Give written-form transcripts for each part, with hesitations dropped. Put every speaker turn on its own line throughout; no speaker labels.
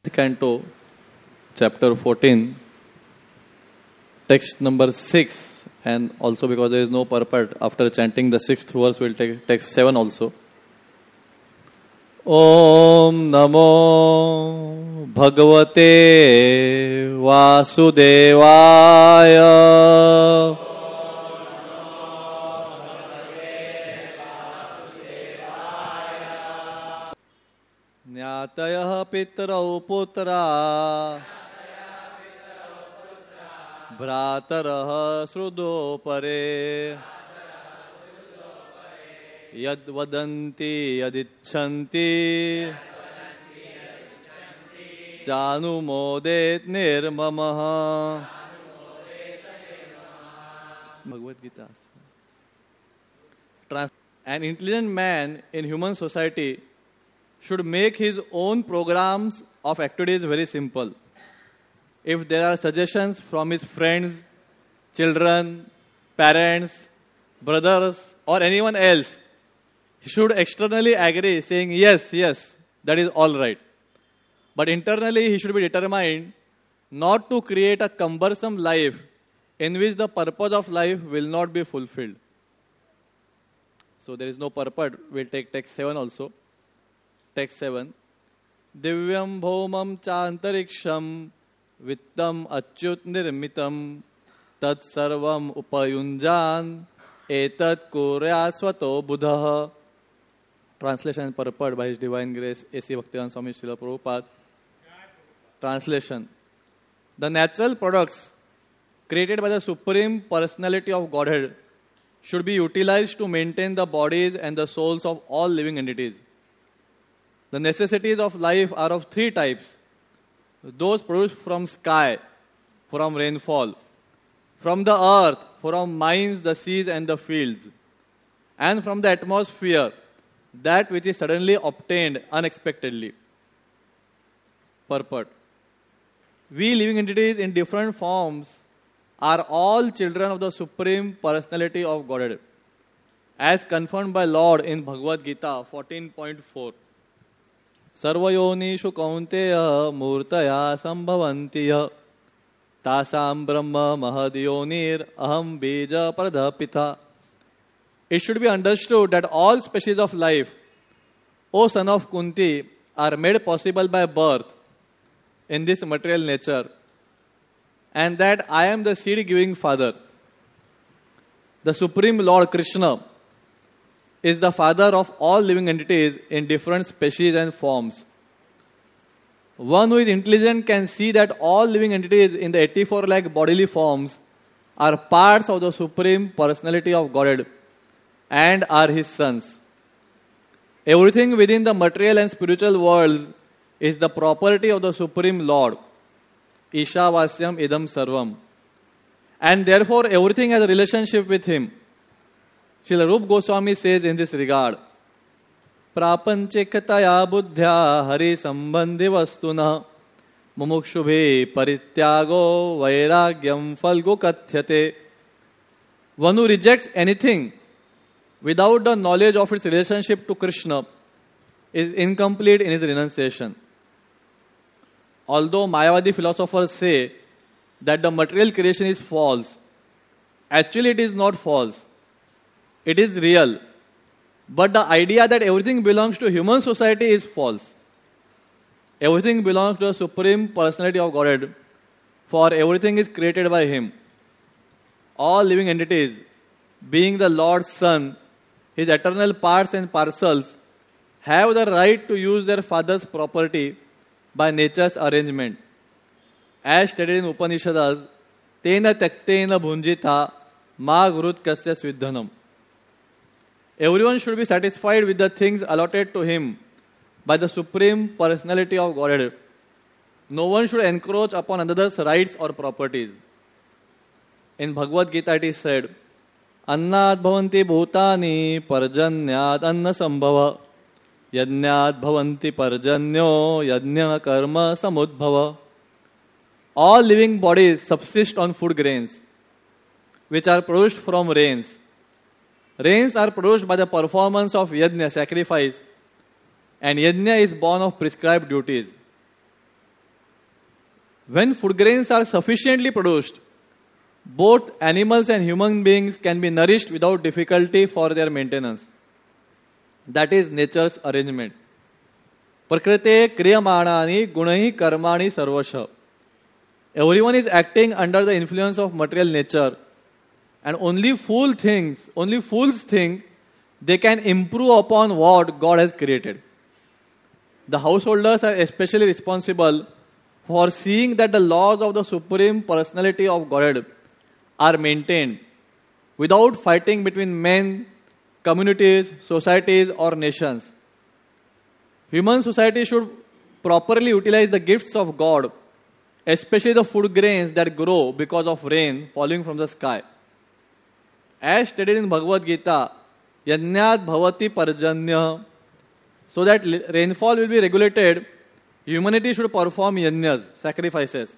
Canto, chapter 14, text number 6, and also because there is no purport, after chanting the 6th verse, we'll take text 7 also. Om Namo Bhagavate Vasudevaya. ज्ञातयः पितरौ पुत्रा भ्रातरः श्रुतोपरे यद्वदन्ति यदिच्छन्ति चानुमोदेत निर्ममः. Bhagavad Gita. An intelligent man in human society should make his own programs of activities very simple. If there are suggestions from his friends, children, parents, brothers, or anyone else, he should externally agree, saying, yes, that is all right. But internally, he should be determined not to create a cumbersome life in which the purpose of life will not be fulfilled. So there is no purport. We'll take text 7 also. Text 7. Divyam bhaumam chantariksham vittam achyut nirmitam tat sarvam upayunjan etat kuryat swato buddha. Translation and purport by His Divine Grace A.C. Bhaktivedanta Swami Srila Prabhupada. Translation. The natural products created by the Supreme Personality of Godhead should be utilized to maintain the bodies and the souls of all living entities. The necessities of life are of three types. Those produced from sky, from rainfall, from the earth, from mines, the seas and the fields, and from the atmosphere, that which is suddenly obtained unexpectedly. Purport. We living entities in different forms are all children of the Supreme Personality of Godhead, as confirmed by Lord in Bhagavad Gita 14.4. Sarvayonishu kaunteya murtaya sambhavantiya tasam brahma mahadiyonir aham bija pradapita. It should be understood that all species of life, O son of Kunti, are made possible by birth in this material nature, and that I am the seed-giving father. The Supreme Lord Krishna is the father of all living entities in different species and forms. One who is intelligent can see that all living entities in the 84 lakh bodily forms are parts of the Supreme Personality of Godhead and are His sons. Everything within the material and spiritual worlds is the property of the Supreme Lord. Ishavasyam idam sarvam. And therefore everything has a relationship with Him. Srila Rupa Goswami says in this regard, Prapanchikataya buddhya hari sambandhi vastuna mumukshubhe parityago vairagyam falgo kathyate. One who rejects anything without the knowledge of its relationship to Krishna is incomplete in his renunciation. Although Mayavadi philosophers say that the material creation is false, actually it is not false. It is real. But the idea that everything belongs to human society is false. Everything belongs to the Supreme Personality of Godhead, for everything is created by Him. All living entities, being the Lord's Son, His eternal parts and parcels, have the right to use their Father's property by nature's arrangement. As stated in Upanishads, Tena Taktena Bhunjita Ma Gurut Kasya Svidhanam. Everyone should be satisfied with the things allotted to him by the Supreme Personality of Godhead. No one should encroach upon another's rights or properties. In Bhagavad Gita it is said, Annad bhavanti bhutani parjanyad anna sambhava yajnad bhavanti parjanyo yajna karma samudbhava. All living bodies subsist on food grains, which are produced from rains. Rains are produced by the performance of yajna, sacrifice, and yajna is born of prescribed duties. When food grains are sufficiently produced, both animals and human beings can be nourished without difficulty for their maintenance. That is nature's arrangement. Prakrite kriyamani gunahi karmani sarvasha. Everyone is acting under the influence of material nature, and only fools think they can improve upon what God has created. The householders are especially responsible for seeing that the laws of the Supreme Personality of Godhead are maintained without fighting between men, communities, societies, or nations. Human society should properly utilize the gifts of God, especially the food grains that grow because of rain falling from the sky. As stated in Bhagavad Gita, Yajnat bhavati parjanya. So that rainfall will be regulated, humanity should perform yajnas, sacrifices.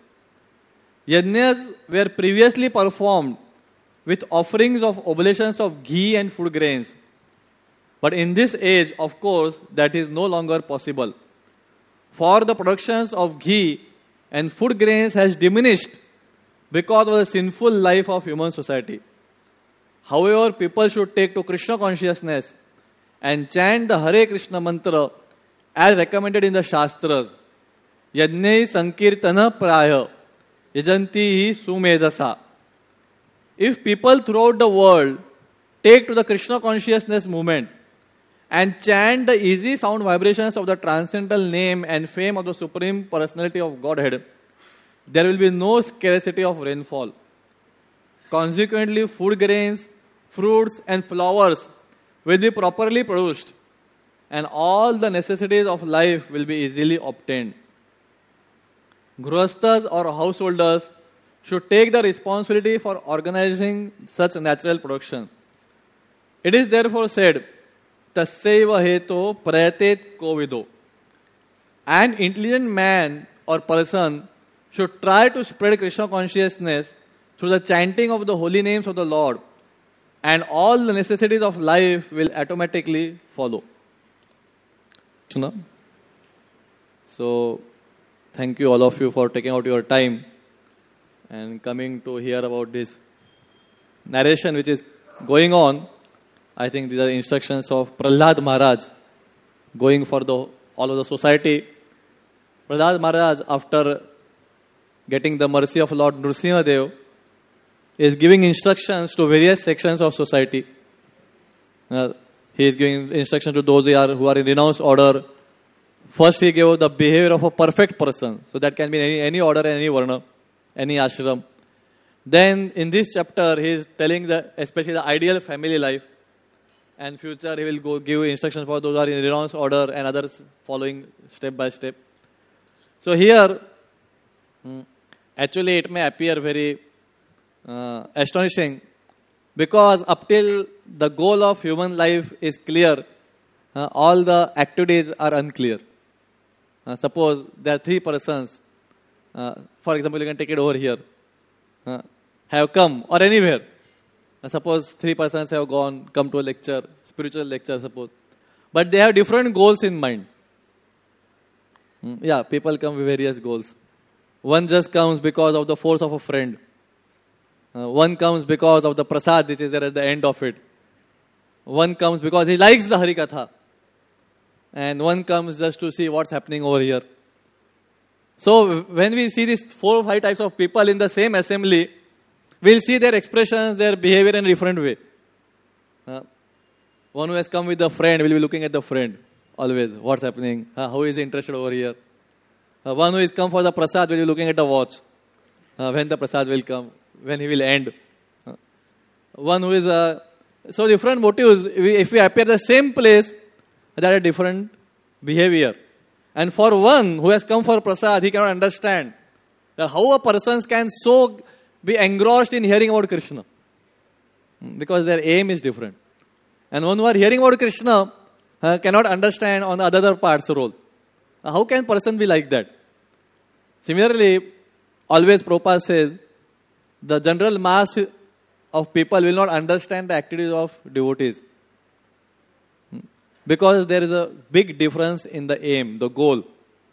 Yajnas were previously performed with offerings of oblations of ghee and food grains. But in this age, of course, that is no longer possible. For the productions of ghee and food grains has diminished because of the sinful life of human society. However, people should take to Krishna consciousness and chant the Hare Krishna mantra as recommended in the Shastras. Yajne sankirtana praya yajanti sumedasa. If people throughout the world take to the Krishna consciousness movement and chant the easy sound vibrations of the transcendental name and fame of the Supreme Personality of Godhead, there will be no scarcity of rainfall. Consequently, food grains, fruits and flowers will be properly produced, and all the necessities of life will be easily obtained. Grihasthas or householders should take the responsibility for organizing such natural production. It is therefore said, Tasyaiva heto prayatet kovido. An intelligent man or person should try to spread Krishna consciousness through the chanting of the holy names of the Lord, and all the necessities of life will automatically follow. So, thank you all of you for taking out your time and coming to hear about this narration which is going on. I think these are instructions of Prahlad Maharaj going for all of the society. Prahlad Maharaj, after getting the mercy of Lord Nrsimha Dev, is giving instructions to various sections of society. He is giving instructions to those who are in renounced order. First, he gave the behavior of a perfect person. So that can be any order, any varna, any ashram. Then, in this chapter, he is telling especially the ideal family life. And future, he will give instructions for those who are in renounced order and others following step by step. So here, actually, it may appear very astonishing, because up till the goal of human life is clear, all the activities are unclear. Suppose there are three persons, for example, you can take it over here, have come, or anywhere. Suppose three persons have come to a lecture, spiritual lecture, suppose. But they have different goals in mind. Yeah, people come with various goals. One just comes because of the force of a friend. One comes because of the prasad which is there at the end of it. One comes because he likes the Harikatha. And one comes just to see what's happening over here. So when we see these 4 or 5 types of people in the same assembly, we'll see their expressions, their behavior in a different way. One who has come with a friend will be looking at the friend always. What's happening? Who is interested over here? One who is come for the prasad will be looking at the watch. When the prasad will come, when he will end. One who is... so different motives. If we appear the same place, there are different behavior. And for one who has come for prasad, he cannot understand that how a person can so be engrossed in hearing about Krishna. Because their aim is different. And one who are hearing about Krishna cannot understand on the other parts role. How can person be like that? Similarly, always Prabhupada says, the general mass of people will not understand the activities of devotees. Because there is a big difference in the aim, the goal.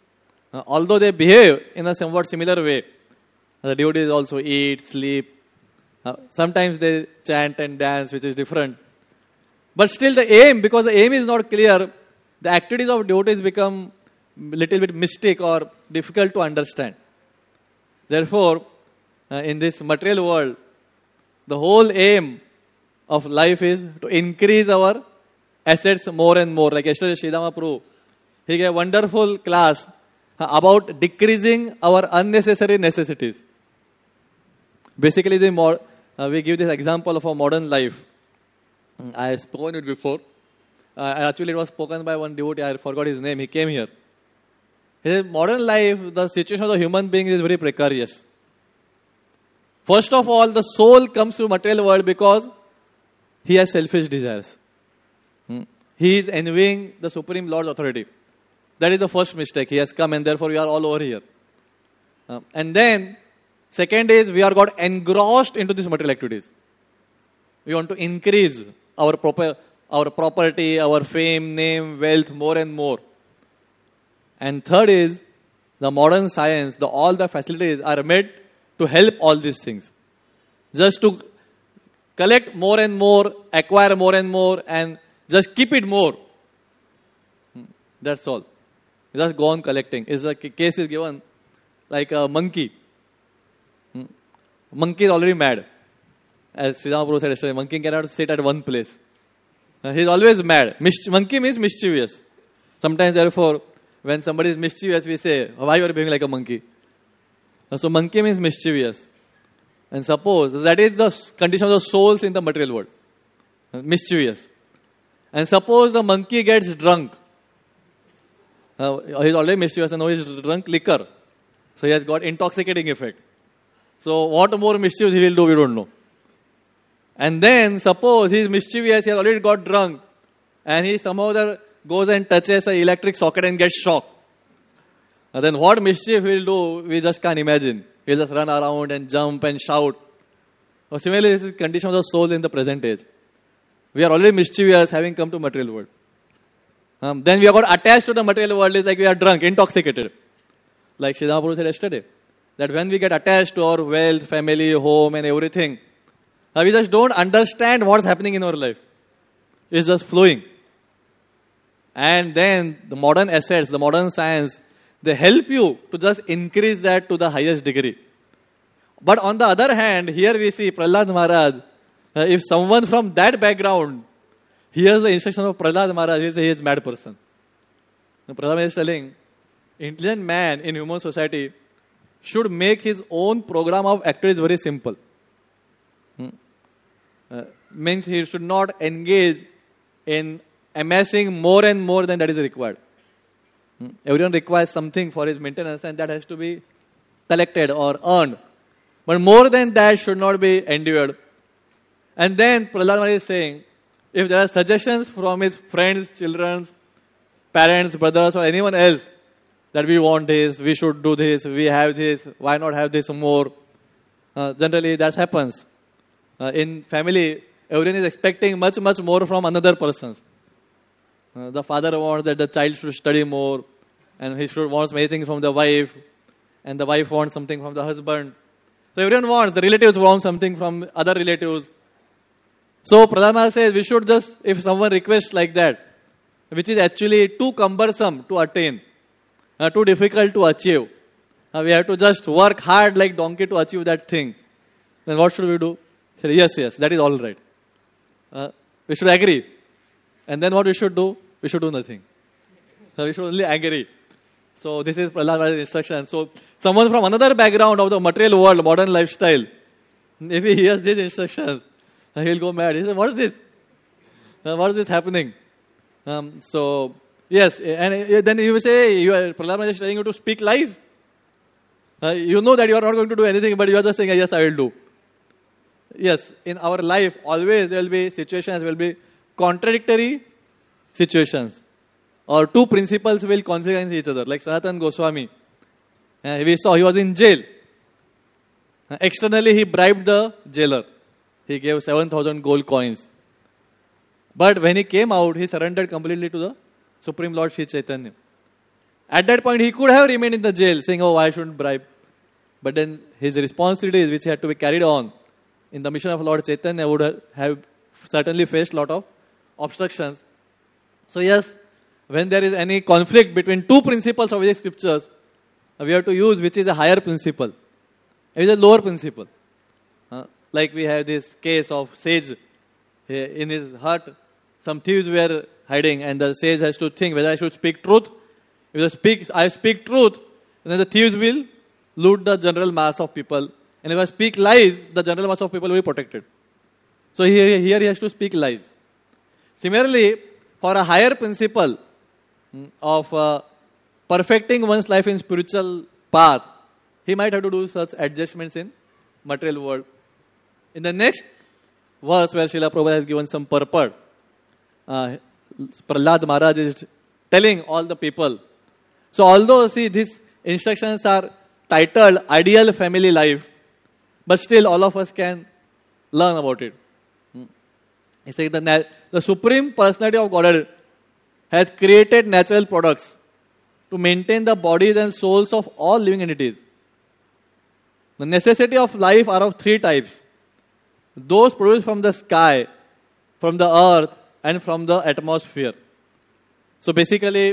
Although they behave in a somewhat similar way. The devotees also eat, sleep. Sometimes they chant and dance, which is different. But still the aim, because the aim is not clear, the activities of devotees become little bit mystic or difficult to understand. Therefore, in this material world, the whole aim of life is to increase our assets more and more. Like yesterday, Sridhama Prabhu, he gave a wonderful class about decreasing our unnecessary necessities. Basically, we give this example of a modern life. I have spoken it before. Actually, it was spoken by one devotee. I forgot his name. He came here. In modern life, the situation of the human being is very precarious. First of all, the soul comes to material world because he has selfish desires. He is envying the Supreme Lord's authority. That is the first mistake. He has come and therefore we are all over here. And then, second is we are got engrossed into these material activities. We want to increase our property, our fame, name, wealth more and more. And third is the modern science, all the facilities are made to help all these things. Just to collect more and more, acquire more and more, and just keep it more. That's all. Just go on collecting. The case is given like a monkey. Monkey is already mad. As Sridhama Prabhu said yesterday, monkey cannot sit at one place. He is always mad. Monkey means mischievous. Sometimes, therefore, when somebody is mischievous, we say, why you are behaving like a monkey? So, monkey means mischievous. And suppose that is the condition of the souls in the material world. Mischievous. And suppose the monkey gets drunk. He is already mischievous and now he is drunk liquor. So, he has got intoxicating effect. So, what more mischievous he will do, we don't know. And then, suppose he is mischievous, he has already got drunk, and he somehow goes and touches an electric socket and gets shocked. And then what mischief he will do, we just can't imagine. He will just run around and jump and shout. So similarly, this is the condition of the soul in the present age. We are already mischievous having come to material world. Then we have got attached to the material world, it's like we are drunk, intoxicated. Like Sridhama Prabhu said yesterday, that when we get attached to our wealth, family, home and everything, we just don't understand what's happening in our life. It's just flowing. And then the modern assets, the modern science, they help you to just increase that to the highest degree. But on the other hand, here we see Prahlad Maharaj, if someone from that background hears the instruction of Prahlad Maharaj, he says he is a mad person. Now, Prahlad Maharaj is telling, intelligent man in human society should make his own program of activities very simple. Means he should not engage in amassing more and more than that is required. Everyone requires something for his maintenance and that has to be collected or earned. But more than that should not be endured. And then Prahlad Maharaj is saying, if there are suggestions from his friends, children, parents, brothers or anyone else that we want this, we should do this, we have this, why not have this more? Generally that happens. In family, everyone is expecting much more from another person. The father wants that the child should study more, and he wants many things from the wife, and the wife wants something from the husband. So everyone wants, the relatives want something from other relatives. So Prahlad Maharaj says we should just, if someone requests like that, which is actually too cumbersome to attain, too difficult to achieve, we have to just work hard like donkey to achieve that thing, then what should we do? Say, yes, that is all right. We should agree. And then what we should do? We should do nothing. We should only agree. So this is Prahlad Maharaj's instruction. So someone from another background of the material world, modern lifestyle, if he hears these instructions, he will go mad. He says, what is this? What is this happening? So, yes, and then you will say, Prahlad Maharaj is telling you to speak lies. You know that you are not going to do anything, but you are just saying, yes, I will do. Yes, in our life, always there will be situations, will be contradictory situations. Or two principles will conflict against each other. Like Sanatana Goswami. We saw he was in jail. Externally, he bribed the jailer. He gave 7,000 gold coins. But when he came out, he surrendered completely to the Supreme Lord Sri Chaitanya. At that point, he could have remained in the jail saying, oh, I shouldn't bribe. But then his responsibilities, which had to be carried on in the mission of Lord Chaitanya, would have certainly faced a lot of obstructions. So yes, when there is any conflict between two principles of Vedic scriptures, we have to use which is a higher principle, which is a lower principle. Like we have this case of sage. In his hut, some thieves were hiding, and the sage has to think whether I should speak truth. If I speak truth, then the thieves will loot the general mass of people. And if I speak lies, the general mass of people will be protected. So here he has to speak lies. Similarly, for a higher principle of perfecting one's life in spiritual path, he might have to do such adjustments in material world. In the next verse where Srila Prabhupada has given some purport, Prahlad Maharaj is telling all the people. So although these instructions are titled Ideal Family Life, but still all of us can learn about it. He says the Supreme Personality of Godhead has created natural products to maintain the bodies and souls of all living entities. The necessity of life are of three types. Those produced from the sky, from the earth, and from the atmosphere. So basically,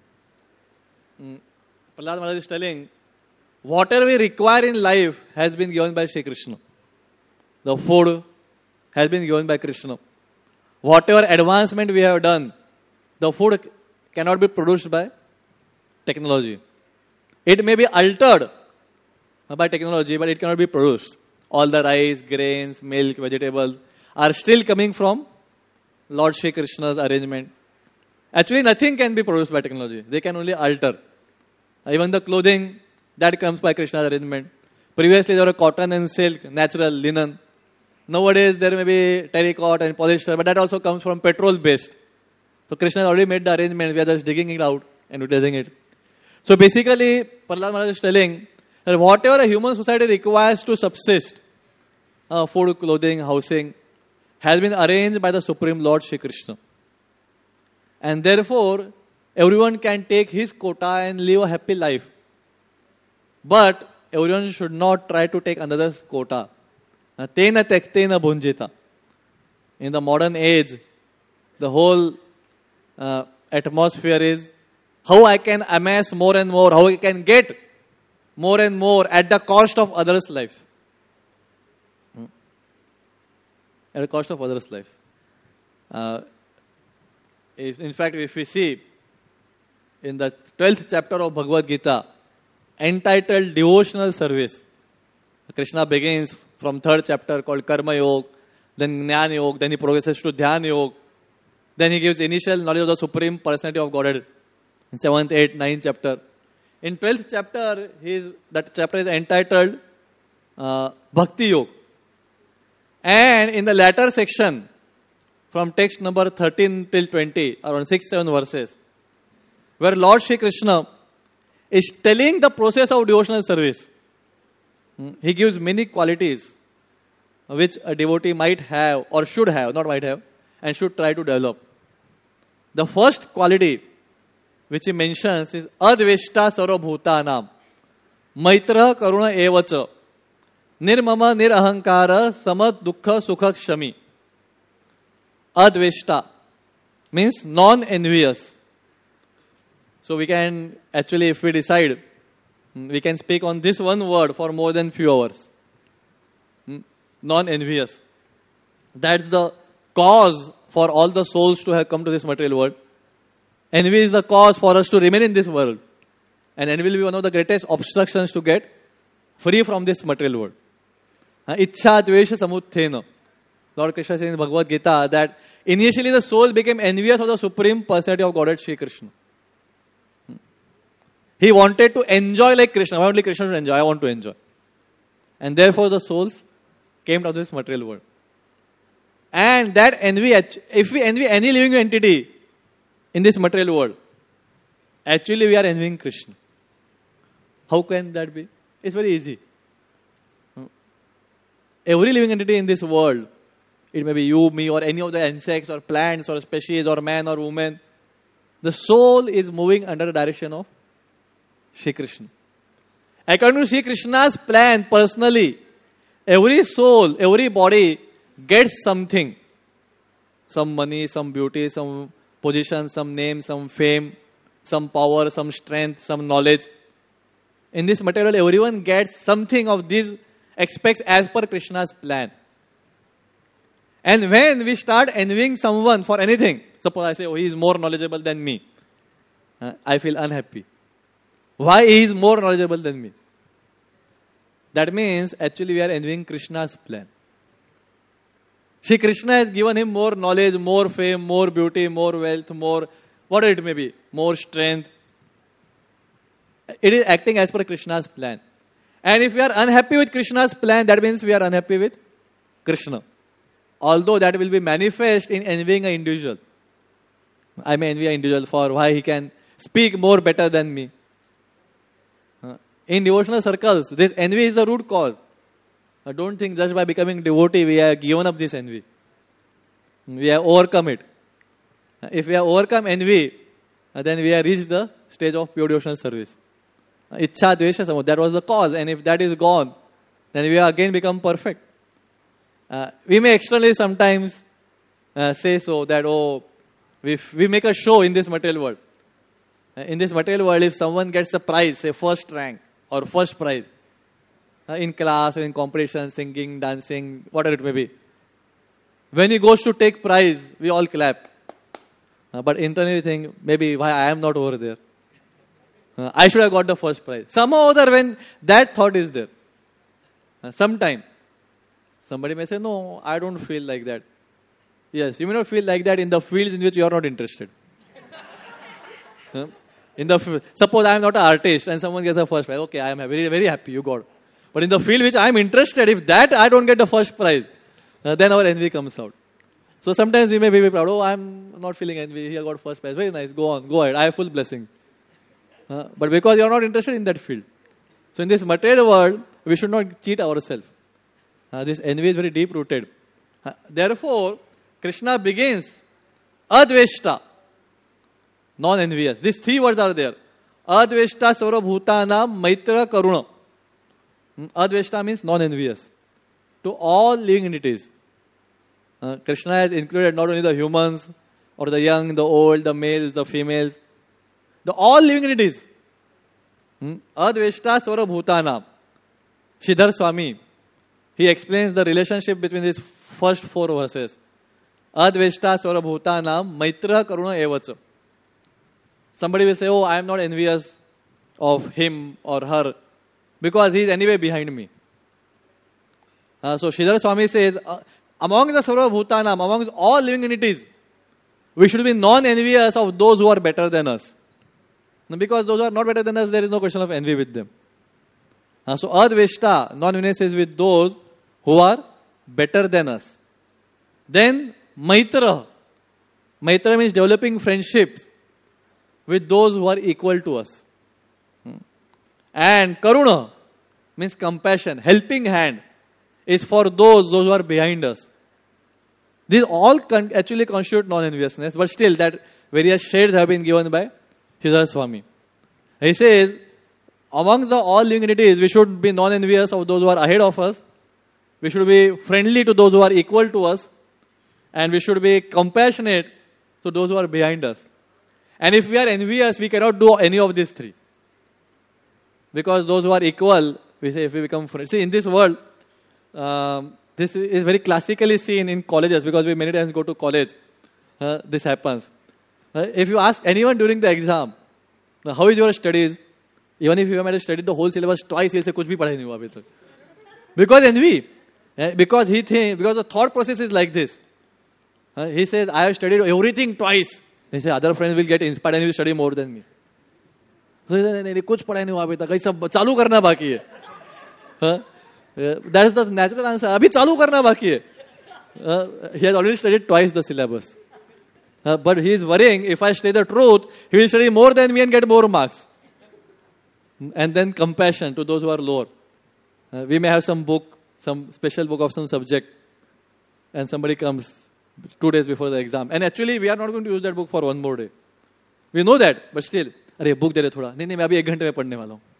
Prahlad Maharaj is telling, whatever we require in life has been given by Shri Krishna. The food has been given by Krishna. Whatever advancement we have done, the food cannot be produced by technology. It may be altered by technology, but it cannot be produced. All the rice, grains, milk, vegetables are still coming from Lord Shri Krishna's arrangement. Actually, nothing can be produced by technology. They can only alter. Even the clothing, that comes by Krishna's arrangement. Previously, there were cotton and silk, natural linen. Nowadays, there may be terracotta and polyester, but that also comes from petrol-based. So, Krishna has already made the arrangement. We are just digging it out and utilizing it. So, basically, Prahlad Maharaj is telling that whatever a human society requires to subsist, food, clothing, housing, has been arranged by the Supreme Lord Shri Krishna. And therefore, everyone can take his quota and live a happy life. But everyone should not try to take another's quota. Tena tektena bhunjita. In the modern age, the whole atmosphere is how I can amass more and more, how I can get more and more at the cost of others' lives. At the cost of others' lives. In fact, if we see in the 12th chapter of Bhagavad Gita, entitled Devotional Service, Krishna begins from 3rd chapter called Karma Yoga, then Jnana Yoga, then he progresses to Dhyana Yoga, then he gives initial knowledge of the Supreme Personality of Godhead in 7th, 8th, 9th chapter. In 12th chapter, that chapter is entitled Bhakti Yoga. And in the latter section, from text number 13 till 20, around 6-7 verses, where Lord Shri Krishna is telling the process of devotional service. He gives many qualities which a devotee might have or should have, not might have, and should try to develop. The first quality which he mentions is Adveshta Sarvabhutanam, Maitra Karuna Evacha, Nirmama Nirahankara Samad Dukkha Sukha Kshami. Adveshta means non-envious. So we can actually, if we decide, we can speak on this one word for more than few hours. Non-envious. That's the cause for all the souls to have come to this material world. Envy is the cause for us to remain in this world. And envy will be one of the greatest obstructions to get free from this material world. Ichcha dvesha samuthena. Lord Krishna says in Bhagavad Gita that initially the soul became envious of the Supreme Personality of Godhead, Shri Krishna. He wanted to enjoy like Krishna. Why only Krishna should enjoy? I want to enjoy. And therefore the souls came to this material world. And that envy, if we envy any living entity in this material world, actually we are envying Krishna. How can that be? It's very easy. Every living entity in this world, it may be you, me, or any of the insects, or plants, or species, or man, or woman, the soul is moving under the direction of Shri Krishna. According to Shri Krishna's plan, personally, every soul, every body gets something. Some money, some beauty, some position, some name, some fame, some power, some strength, some knowledge. In this material, everyone gets something of these aspects as per Krishna's plan. And when we start envying someone for anything, suppose I say, oh, he is more knowledgeable than me, I feel unhappy. Why he is more knowledgeable than me? That means actually we are envying Krishna's plan. Shri Krishna has given him more knowledge, more fame, more beauty, more wealth, more whatever it may be, more strength. It is acting as per Krishna's plan. And if we are unhappy with Krishna's plan, that means we are unhappy with Krishna. Although that will be manifest in envying an individual. I may envy an individual for why he can speak more better than me. In devotional circles, this envy is the root cause. Don't think just by becoming devotee we have given up this envy. We have overcome it. If we have overcome envy, then we have reached the stage of pure devotional service. Ichcha, dvesha, samodha, that was the cause. And if that is gone, then we have again become perfect. We may externally sometimes say so that, oh, we make a show in this material world. In this material world, if someone gets a prize, say first rank or first prize, in class or in competition, singing, dancing, whatever it may be. When he goes to take prize, we all clap. But internally think, maybe why I am not over there. I should have got the first prize. Somehow or other when that thought is there. Sometime. Somebody may say, no, I don't feel like that. Yes, you may not feel like that in the fields in which you are not interested. Suppose I am not an artist and someone gets the first prize. Okay, I am very, very happy you got. But in the field which I am interested, if that I don't get the first prize, then our envy comes out. So sometimes we may be proud. Oh, I am not feeling envy. He got first prize. Very nice. Go on. Go ahead. I have full blessing. But because you are not interested in that field. So in this material world, we should not cheat ourselves. This envy is very deep rooted. Therefore, Krishna begins Adveshta, non-envious. These three words are there. Adveshta Sarva Bhutanam Maitra Karuna. Adveshta means non-envious to all living entities. Krishna has included not only the humans or the young, the old, the males, the females, the all living entities. Adveshta Sarva Bhutanam. Sridhar Swami, he explains the relationship between these first four verses. Adveshta Sarva Bhutanam Maitra Karuna Evacha. Somebody will say, oh, I am not envious of him or her because he is anyway behind me. So Sridhar Swami says, among the Sarva Bhutanam, amongst all living entities, we should be non-envious of those who are better than us. Because those who are not better than us, there is no question of envy with them. So Adveshta, non-envious is with those who are better than us. Then Maitra. Maitra means developing friendships with those who are equal to us. And Karuna means compassion, helping hand is for those who are behind us. These all actually constitute non-enviousness, but still that various shades have been given by Sridhar Swami. He says, amongst the all living entities, we should be non-envious of those who are ahead of us. We should be friendly to those who are equal to us. And we should be compassionate to those who are behind us. And if we are envious, we cannot do any of these three. Because those who are equal, we say if we become friends. See, in this world, this is very classically seen in colleges because we many times go to college. This happens. If you ask anyone during the exam, how is your studies? Even if you have studied the whole syllabus twice, he'll say, kuch bhi padha nahi hua abhi tak. Because envy. Because because the thought process is like this. He says, I have studied everything twice. He says, other friends will get inspired and will study more than me. So he says, kuch padha nahi hua abhi tak. Kahi sab chalu karna baki hai. That is the natural answer. Abhi chalu karna baki hai. He has already studied twice the syllabus. But he is worrying, if I say the truth, he will study more than me and get more marks. And then compassion to those who are lower. We may have some book, some special book of some subject, and somebody comes 2 days before the exam. And actually, we are not going to use that book for one more day. We know that, but still, अरे book दे रहे थोड़ा, नहीं मैं अभी 1 घंटे में पढ़ने वाला हूँ.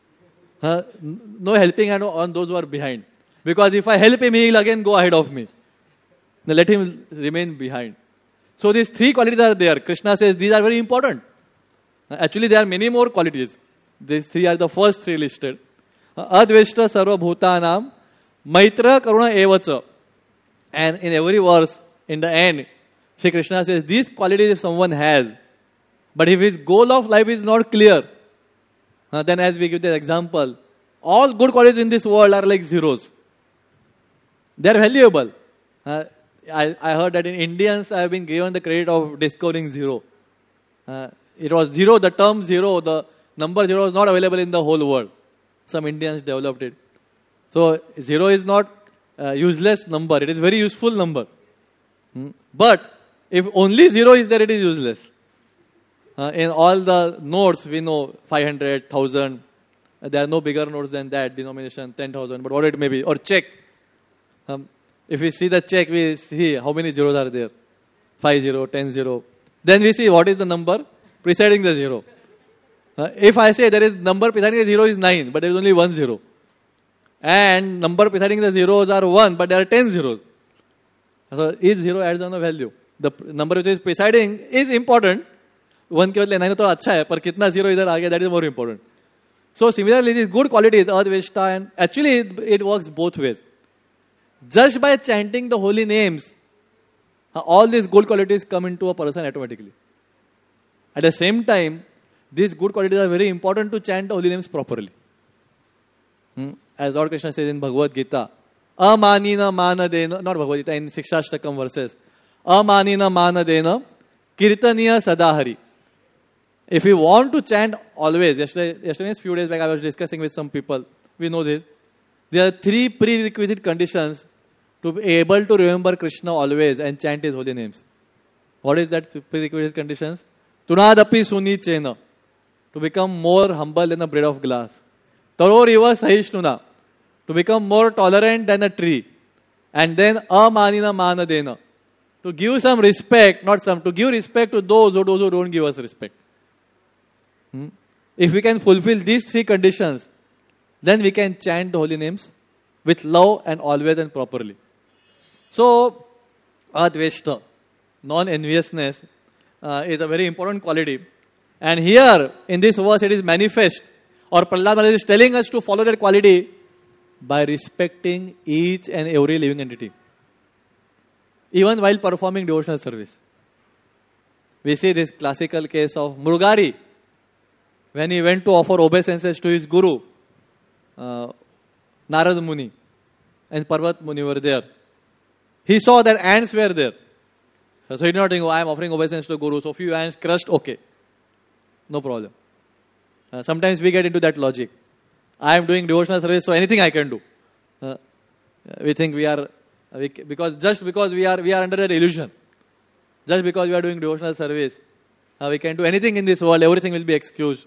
No helping hand on those who are behind. Because if I help him, he will again go ahead of me. Now let him remain behind. So these 3 qualities are there. Krishna says these are very important. Actually, there are many more qualities. These 3 are the first 3 listed. Adveshta sarva bhutanam, maitra karuna evacha. And in every verse, in the end, Shri Krishna says these qualities if someone has, but if his goal of life is not clear, then as we give the example, all good qualities in this world are like zeros. They are valuable. I heard that in Indians have been given the credit of discovering zero. It was zero, the term zero, the number zero was not available in the whole world. Some Indians developed it. So zero is not a useless number. It is a very useful number. But if only zero is there, it is useless. In all the notes, we know 500, 1000. There are no bigger notes than that, denomination 10,000, but what it may be. Or check. If we see the check, we see how many zeros are there. 50, 10. Then we see what is the number preceding the zero. If I say there is number preceding the zero is 9, but there is only 1 zero. And number preceding the zeros are 1, but there are 10 zeros. So each zero adds on a value. The number which is presiding is important. 1 के बदले 9 तो अच्छा है, पर कितना zero इधर आ गया, that is more important. So similarly, these good qualities, Adveshta, and actually it works both ways. Just by chanting the holy names, all these good qualities come into a person automatically. At the same time, these good qualities are very important to chant the holy names properly. As Lord Krishna says in Bhagavad Gita, Amanina manadena, not Bhagavad Gita, in Shikshashtakam verses, Amanina manadena, Kirtaniya sadahari. If we want to chant always, yesterday, few days back, I was discussing with some people, we know this. There are 3 prerequisite conditions to be able to remember Krishna always and chant his holy names. What is that prerequisite conditions? Tunadapi suni chena, to become more humble than a blade of glass. Taro riva sahishnuna, to become more tolerant than a tree. And then amanina manadena, to give some respect, to give respect to those who don't give us respect. If we can fulfill these 3 conditions, then we can chant the holy names with love and always and properly. So, Adveshta, non-enviousness, is a very important quality. And here, in this verse, it is manifest, or Prahlad Maharaj is telling us to follow that quality by respecting each and every living entity. Even while performing devotional service. We see this classical case of Mrugari, when he went to offer obeisances to his guru, Narad Muni and Parvat Muni were there. He saw that ants were there. So he did not think, I am offering obeisance to the guru, so few ants crushed, okay. No problem. Sometimes we get into that logic. I am doing devotional service, so anything I can do. We think just because we are under that illusion. Just because we are doing devotional service, we can do anything in this world, everything will be excused.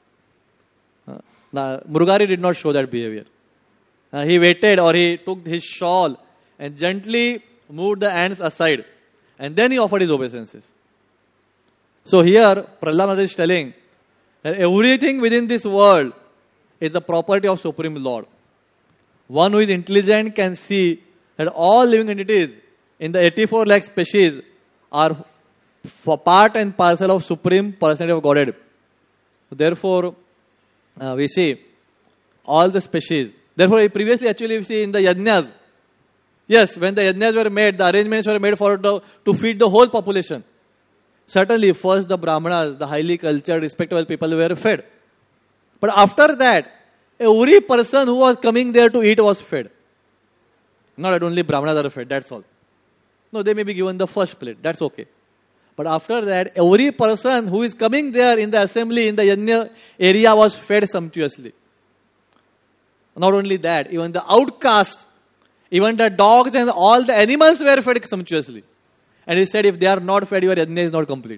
Mrugari did not show that behavior. He waited, or he took his shawl and gently moved the ants aside. And then he offered his obeisances. So here, Prahlad Maharaj is telling that everything within this world is the property of Supreme Lord. One who is intelligent can see that all living entities in the 84 lakh species are for part and parcel of Supreme Personality of Godhead. Therefore, we see all the species. Therefore, previously actually we see in the yajnas. Yes, when the yajnas were made, the arrangements were made to feed the whole population. Certainly, first the brahmanas, the highly cultured, respectable people were fed. But after that, every person who was coming there to eat was fed. Not that only brahmanas are fed, that's all. No, they may be given the first plate, that's okay. But after that, every person who is coming there in the assembly, in the yajna area was fed sumptuously. Not only that, even the outcast, even the dogs and all the animals were fed sumptuously. And he said, if they are not fed, your yajna is not complete.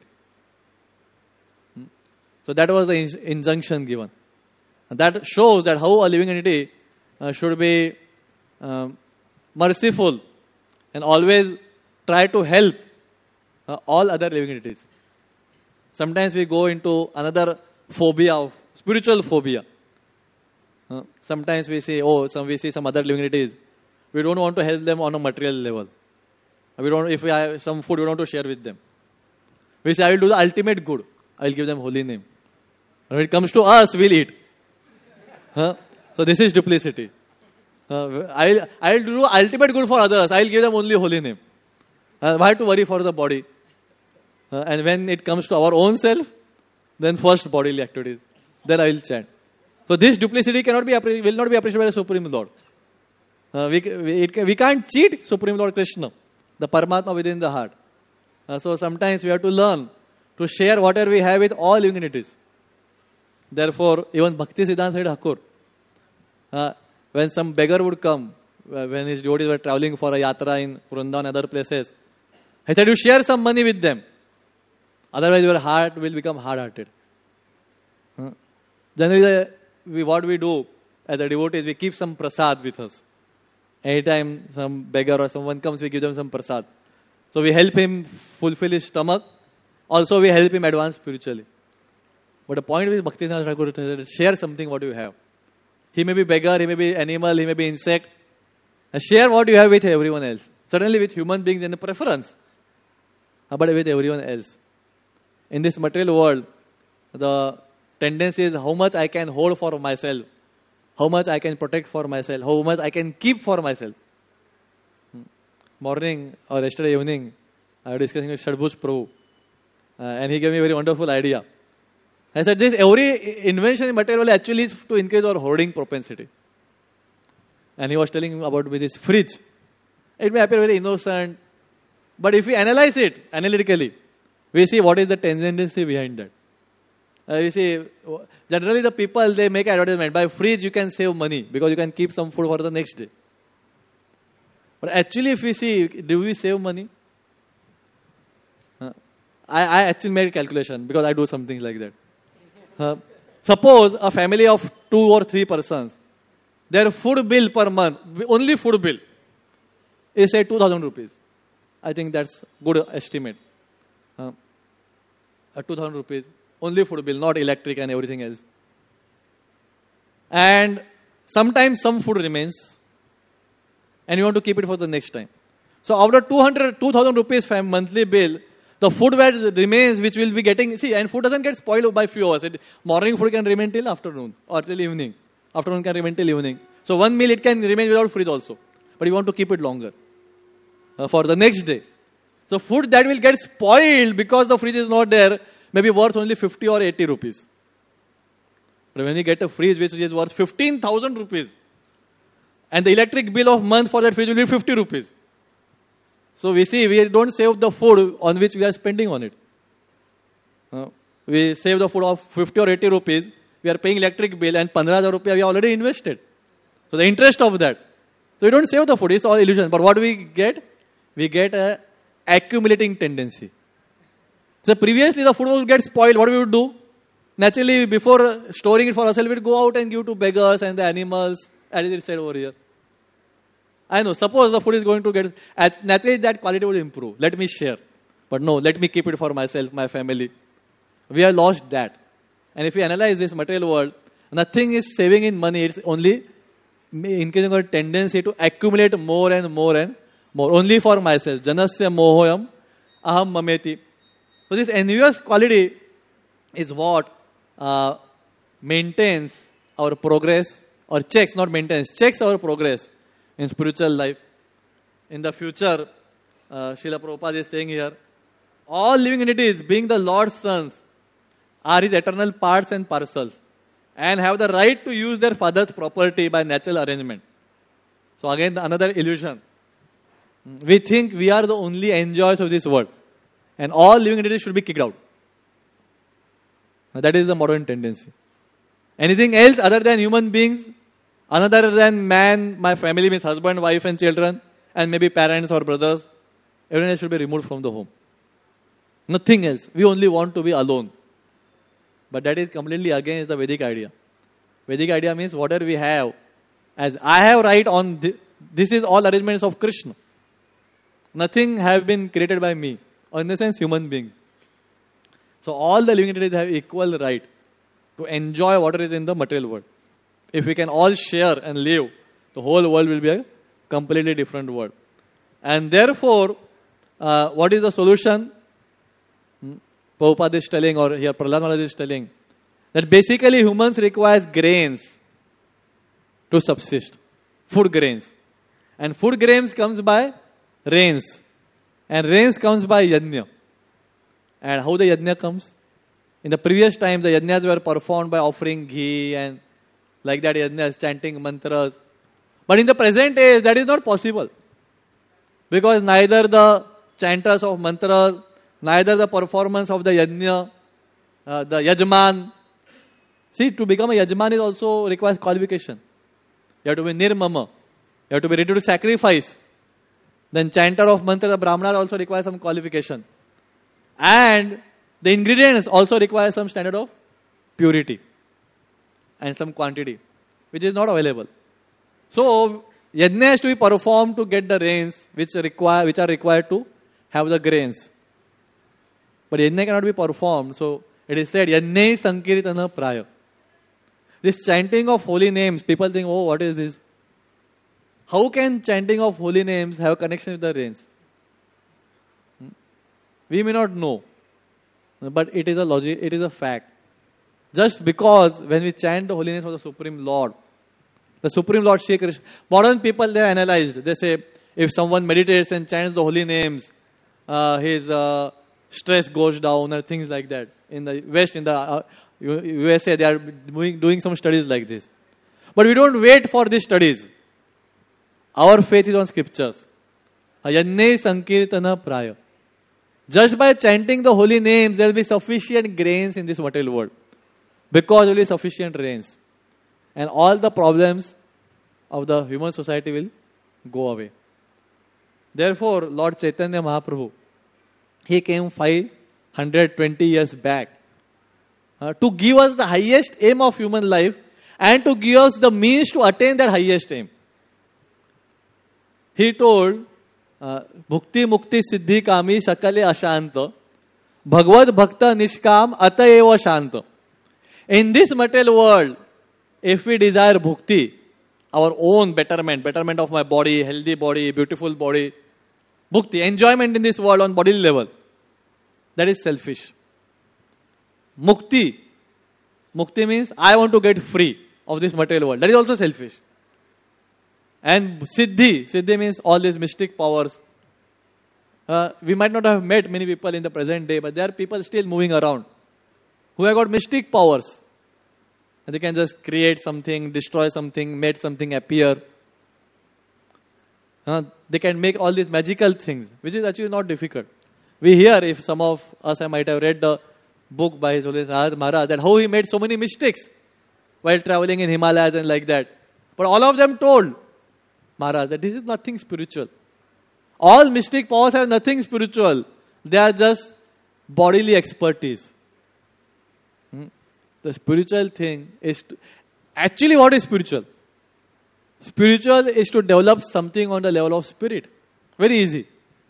So that was the injunction given. And that shows that how a living entity should be merciful and always try to help all other living entities. Sometimes we go into another phobia, spiritual phobia. Sometimes we say, we see some other living entities. We don't want to help them on a material level. If we have some food, we don't want to share with them. We say, I will do the ultimate good. I will give them holy name. When it comes to us, we'll eat. So this is duplicity. I will do ultimate good for others. I will give them only holy name. Why to worry for the body? And when it comes to our own self, then first bodily activities. Then I will chant. So this duplicity will not be appreciated by the Supreme Lord. We can't cheat Supreme Lord Krishna, the Paramatma within the heart. So sometimes we have to learn to share whatever we have with all living entities. Therefore, even Bhakti Siddhanta said Hakur. When some beggar would come, when his devotees were traveling for a yatra in Vrindavan and other places, he said, you share some money with them. Otherwise, your heart will become hard-hearted. Generally, what we do as a devotees, we keep some prasad with us. Anytime some beggar or someone comes, we give them some prasad. So we help him fulfill his stomach. Also, we help him advance spiritually. But the point with Bhakti Thakur is share something what you have. He may be beggar, he may be animal, he may be insect. And share what you have with everyone else. Certainly with human beings in a preference. But with everyone else. In this material world, the tendency is how much I can hold for myself. How much I can protect for myself. How much I can keep for myself. Morning or yesterday evening, I was discussing with Shadbhuj Prabhu. And he gave me a very wonderful idea. I said, every invention in material world actually is to increase our hoarding propensity. And he was telling me about with this fridge. It may appear very innocent. But if we analyze it analytically, we see what is the tendency behind that. You see, generally the people, they make advertisement. By fridge, you can save money because you can keep some food for the next day. But actually, if we see, do we save money? I actually made a calculation because I do something like that. Suppose a family of 2 or 3 persons, their food bill per month, only food bill, is say 2,000 rupees. I think that's good estimate. 2,000 rupees, only food bill, not electric and everything else. And sometimes some food remains and you want to keep it for the next time. So after 2,000 rupees monthly bill, the food that remains, which will be getting, and food doesn't get spoiled by few hours. Morning food can remain till afternoon or till evening. Afternoon can remain till evening. So one meal it can remain without fridge also. But you want to keep it longer for the next day. So food that will get spoiled because the fridge is not there may be worth only 50 or 80 rupees. But when you get a fridge which is worth 15,000 rupees and the electric bill of month for that fridge will be 50 rupees. So we see, we don't save the food on which we are spending on it. We save the food of 50 or 80 rupees. We are paying electric bill and 15,000 rupees we already invested. So the interest of that. So we don't save the food. It's all illusion. But what we get? We get a accumulating tendency. So previously the food would get spoiled. What we would do? Naturally, before storing it for ourselves, we would go out and give to beggars and the animals, as it said over here. I know, suppose the food is going to get, naturally that quality would improve. Let me share. But no, let me keep it for myself, my family. We have lost that. And if we analyze this material world, nothing is saving in money. It's only increasing our tendency to accumulate more and more and more. Only for myself. Janasya mohoyam aham mameti. So this envious quality is what maintains our progress, or checks, not maintains, checks our progress in spiritual life. In the future, Srila Prabhupada is saying here, all living entities, being the Lord's sons, are his eternal parts and parcels, and have the right to use their father's property by natural arrangement. So again, another illusion. We think we are the only enjoyers of this world, and all living entities should be kicked out. That is the modern tendency. Anything else other than human beings, other than man, my family means husband, wife and children, and maybe parents or brothers, everyone else should be removed from the home. Nothing else. We only want to be alone. But that is completely against the Vedic idea. Vedic idea means whatever we have, as I have right on this is all arrangements of Krishna. Nothing have been created by me, or in the sense human beings. So all the living entities have equal right to enjoy what is in the material world. If we can all share and live, the whole world will be a completely different world. And therefore, what is the solution? Prabhupada is telling, or here Prahlad Maharaj is telling, that basically humans require grains to subsist. Food grains. And food grains comes by rains. And rains comes by yajna. And how the yajna comes? In the previous times, the yajnas were performed by offering ghee and like that yajnas, chanting mantras. But in the present age, that is not possible. Because neither the chanters of mantras, neither the performance of the yajna, the yajman. See, to become a yajman is also requires qualification. You have to be nirmama. You have to be ready to sacrifice. Then chanter of mantra, the brahmana also requires some qualification. And the ingredients also require some standard of purity and some quantity, which is not available. So, yajna has to be performed to get the rains which are required to have the grains. But yajna cannot be performed. So, it is said, yajna sankirtana praya. This chanting of holy names, people think, oh, what is this? How can chanting of holy names have a connection with the rains? We may not know. But it is a logic, it is a fact. Just because when we chant the holy names of the Supreme Lord, the Supreme Lord Shri Krishna, modern people, they analyzed. They say, if someone meditates and chants the holy names, his stress goes down or things like that. In the West, in the USA, they are doing some studies like this. But we don't wait for these studies. Our faith is on scriptures. Yajna sankirtana praya. Just by chanting the holy names, there will be sufficient grains in this material world. Because there will be sufficient rains. And all the problems of the human society will go away. Therefore, Lord Chaitanya Mahaprabhu, he came 520 years back to give us the highest aim of human life and to give us the means to attain that highest aim. He told, Bhukti Mukti Siddhi Kami Sakale Ashanta Bhagavad Bhakta Nishkam Ataeva Shanta. In this material world, if we desire bhukti, our own betterment of my body, healthy body, beautiful body, bhukti, enjoyment in this world on bodily level, that is selfish. Mukti means I want to get free of this material world. That is also selfish. And Siddhi means all these mystic powers. We might not have met many people in the present day, but there are people still moving around who have got mystic powers. And they can just create something, destroy something, make something appear. They can make all these magical things, which is actually not difficult. We hear, if some of us might have read the book by Jolesahad Maharaj, that how he made so many mistakes while traveling in Himalayas and like that. But all of them told Maharaj that this is nothing spiritual. All mystic powers have nothing spiritual. They are just bodily expertise. The spiritual thing is actually what is spiritual? Spiritual is to develop something on the level of spirit. Very easy.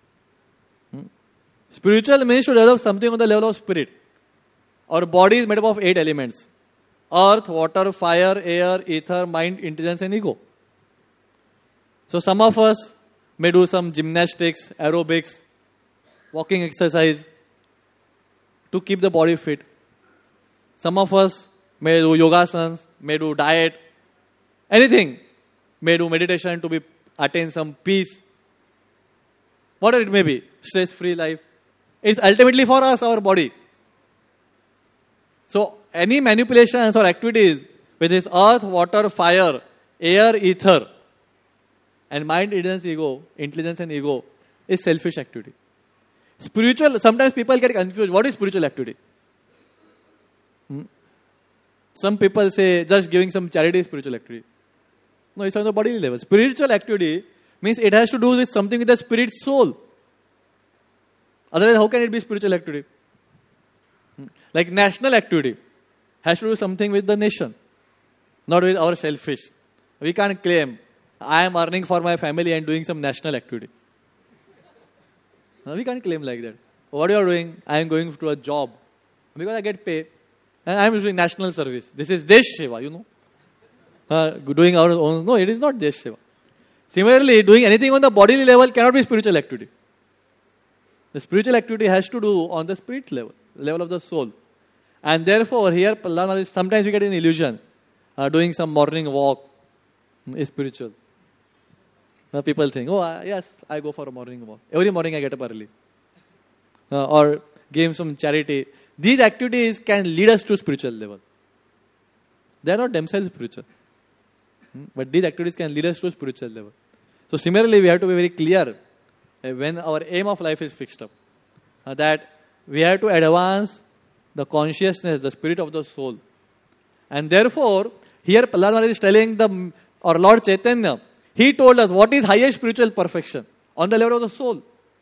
Spiritual means to develop something on the level of spirit. Our body is made up of 8 elements. Earth, water, fire, air, ether, mind, intelligence and ego. So some of us may do some gymnastics, aerobics, walking exercise to keep the body fit. Some of us may do yogasanas, may do diet, anything. May do meditation to attain some peace. Whatever it may be, stress-free life. It's ultimately for us, our body. So any manipulations or activities with this earth, water, fire, air, ether, and mind, intelligence and ego is selfish activity. Spiritual, sometimes people get confused. What is spiritual activity? Some people say just giving some charity is spiritual activity. No, it's on the bodily level. Spiritual activity means it has to do with something with the spirit's soul. Otherwise, how can it be spiritual activity? Like national activity has to do something with the nation, not with our selfish. We can't claim, I am earning for my family and doing some national activity. No, we can't claim like that. What you are doing? I am going to a job because I get paid. And I am doing national service. This is Desh Seva, doing our own. No, it is not Desh Seva. Similarly, doing anything on the bodily level cannot be spiritual activity. The spiritual activity has to do on the spirit level, level of the soul. And therefore, here, sometimes we get an illusion. Doing some morning walk is spiritual. People think, yes, I go for a morning walk. Every morning I get up early. Or give some charity. These activities can lead us to spiritual level. They are not themselves spiritual. But these activities can lead us to spiritual level. So similarly, we have to be very clear when our aim of life is fixed up. That we have to advance the consciousness, the spirit of the soul. And therefore, here Prahlad Maharaj is telling our Lord Chaitanya, he told us what is highest spiritual perfection on the level of the soul.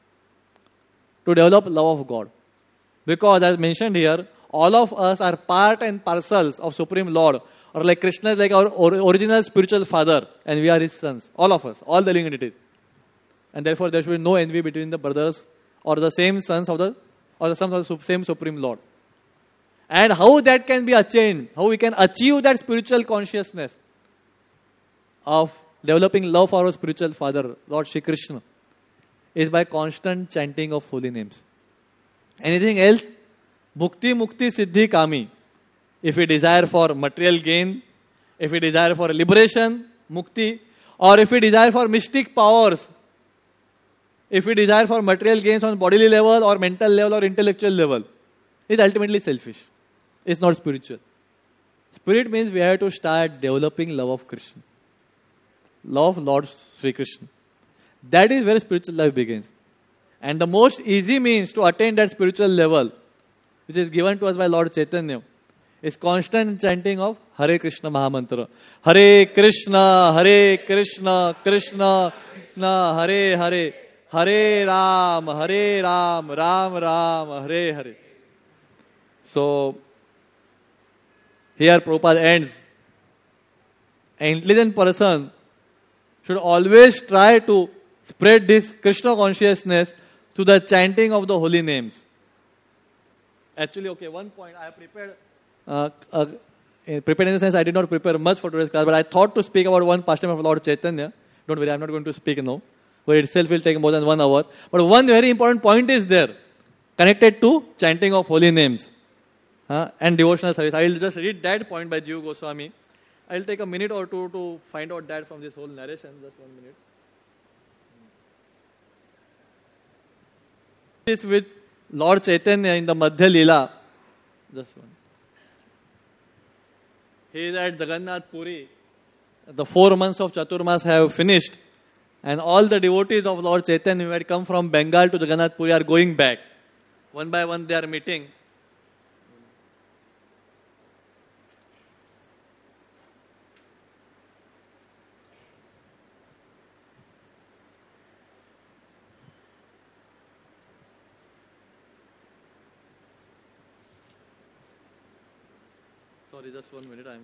To develop love of God. Because as mentioned here, all of us are part and parcels of Supreme Lord. Or like Krishna is like our original spiritual father and we are his sons. All of us, all the living entities. And therefore there should be no envy between the brothers or the same sons of the sons of the same Supreme Lord. And how that can be attained, how we can achieve that spiritual consciousness of developing love for our spiritual father, Lord Shri Krishna, is by constant chanting of holy names. Anything else? Mukti siddhi kami. If we desire for material gain, if we desire for liberation, mukti, or if we desire for mystic powers, if we desire for material gains on bodily level or mental level or intellectual level, is ultimately selfish. It's not spiritual. Spirit means we have to start developing love of Krishna. Love of Lord Sri Krishna. That is where spiritual life begins. And the most easy means to attain that spiritual level, which is given to us by Lord Chaitanya, is constant chanting of Hare Krishna Mahamantra. Hare Krishna, Krishna Krishna, Hare Hare, Hare Ram, Ram Ram, Hare Hare. So, here Prabhupada ends. An intelligent person should always try to spread this Krishna consciousness to the chanting of the holy names. Actually, one point I have prepared. Prepared in the sense I did not prepare much for today's class, but I thought to speak about one pastime of Lord Chaitanya. Don't worry, I am not going to speak now. But itself will take more than 1 hour. But one very important point is there, connected to chanting of holy names and devotional service. I will just read that point by Jiva Goswami. I will take a minute or two to find out that from this whole narration. Just 1 minute. This with Lord Chaitanya in the Madhya Leela. Just one. He is at Jagannath Puri. The 4 months of Chaturmas have finished. And all the devotees of Lord Chaitanya who had come from Bengal to Jagannath Puri are going back. One by one they are meeting. Sorry, just 1 minute.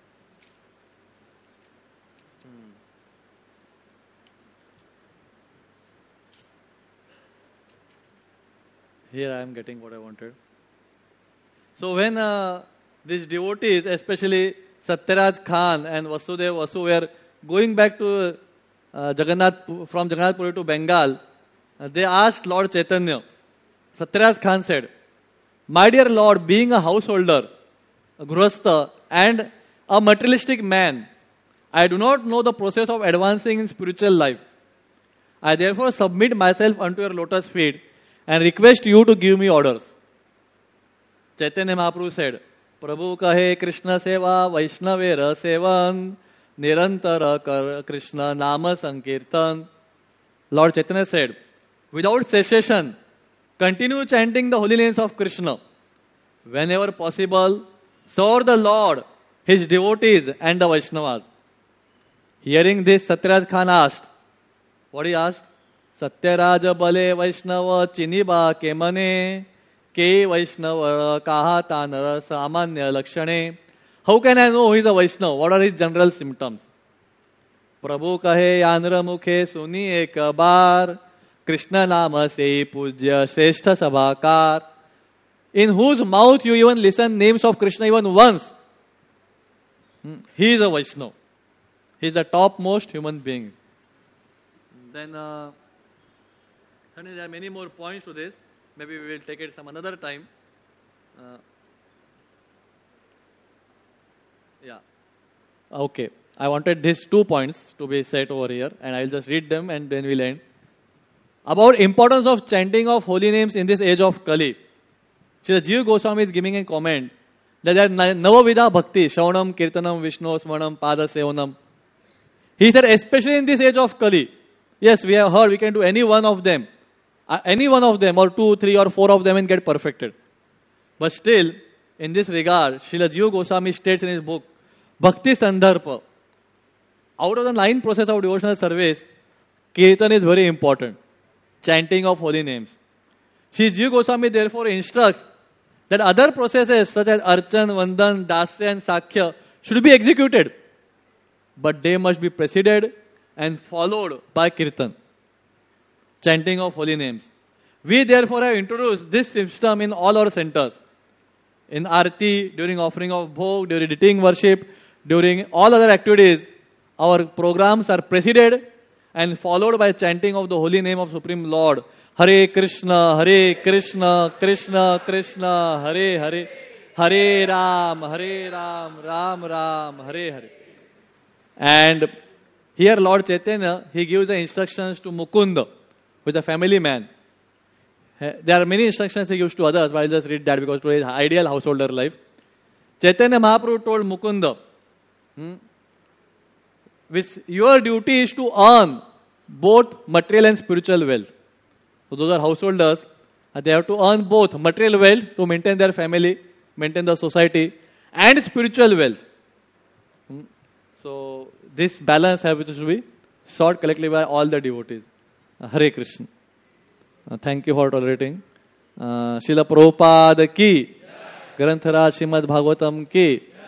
Here I am getting what I wanted. So when these devotees, especially Satyaraj Khan and Vasudev Vasu, were going back to from Jagannath Puri to Bengal, they asked Lord Chaitanya. Satyaraj Khan said, "My dear Lord, being a householder, a grihastha, and a materialistic man, I do not know the process of advancing in spiritual life. I therefore submit myself unto your lotus feet and request you to give me orders." Chaitanya Mahaprabhu said, "Prabhu kahe Krishna seva Vaishnavera sevan nirantara kar Krishna nama sankirtan." Lord Chaitanya said, "Without cessation, continue chanting the holy names of Krishna. Whenever possible, serve the Lord, his devotees and the Vaishnavas." Hearing this, Satyaraj Khan asked, what he asked? "Satyaraja bale Vaishnava chiniba kemane ke Vaishnava kaha tanara samanya lakshane." How can I know who is a Vaishnava? What are his general symptoms? "Prabhu kahe yanra mukhe suni ek bar Krishna nama se pujya shrestha sabhakar." in whose mouth you even listen names of Krishna even once, he is a Vaishnava. He is the topmost human being. Then there are many more points to this. Maybe we will take it some another time. Okay. I wanted these 2 points to be set over here, and I will just read them and then we'll end. About importance of chanting of holy names in this age of Kali. Srila Jiva Goswami is giving a comment that there are Navavidha Bhakti, Shravanam, Kirtanam, Vishnu, Smaranam, Pada Sevanam. He said, especially in this age of Kali, yes, we have heard we can do any one of them, or 2, 3, or 4 of them and get perfected. But still, in this regard, Srila Jiva Goswami states in his book, Bhakti Sandarbha, out of the 9 process of devotional service, Kirtan is very important. Chanting of holy names. Sri Jiva Goswami therefore instructs that other processes such as Archan, Vandan, Dasya and Sakhya should be executed. But they must be preceded and followed by Kirtan. Chanting of holy names. We therefore have introduced this system in all our centers. In Arti, during offering of Bhog, during editing worship, during all other activities, our programs are preceded and followed by chanting of the holy name of Supreme Lord. Hare Krishna, Krishna Krishna, Hare Hare, Hare Ram, Ram Ram, Hare Hare. And here Lord Chaitanya, he gives the instructions to Mukunda, who is a family man. There are many instructions he gives to others, but I'll just read that because today is ideal householder life. Chaitanya Mahaprabhu told Mukunda, your duty is to earn both material and spiritual wealth. So those are householders. They have to earn both material wealth to maintain their family, maintain the society, and spiritual wealth. So this balance has to be sought collectively by all the devotees. Hare Krishna. Thank you for tolerating. Srila Prabhupada ki, Grantharaj Srimad Bhagavatam ki,